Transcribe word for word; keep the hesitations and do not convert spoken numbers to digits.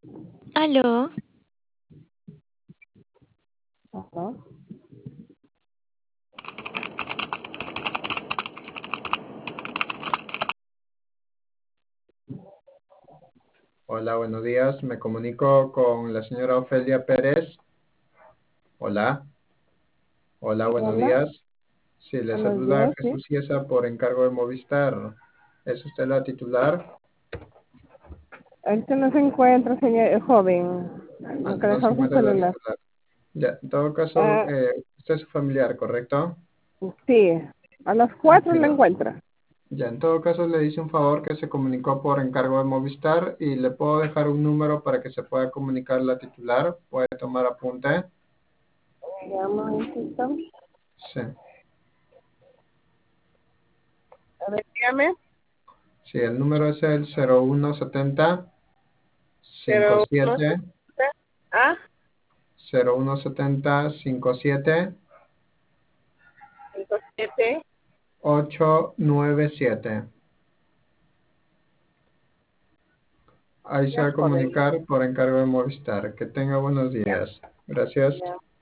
Aló, Ajá. Hola, buenos días. Me comunico con la señora Ofelia Pérez. Hola. Hola, buenos Hola, días. Sí, le buenos saluda días, sí. Jesús Ciesa por encargo de Movistar. ¿Es usted la titular? Este no se encuentra, señor el joven. Ah, Nunca no se dejó su encuentra la celular. titular. Ya, en todo caso, Ah, eh, usted es su familiar, ¿correcto? sí, a las cuatro le Mira, encuentra. ya, en todo caso le hice un favor que se comunicó por encargo de Movistar y le puedo dejar un número para que se pueda comunicar la titular. Puede tomar apunte. Ya, un momentito. Sí. A ver, dígame. Sí, el número es el cero uno setenta cinco Pero no sé. siete Ah, cero uno setenta cinco siete cinco siete. ocho nueve siete. Ahí se Ya, va a joven. comunicar por encargo de Movistar. Que tenga buenos días. Gracias. Ya.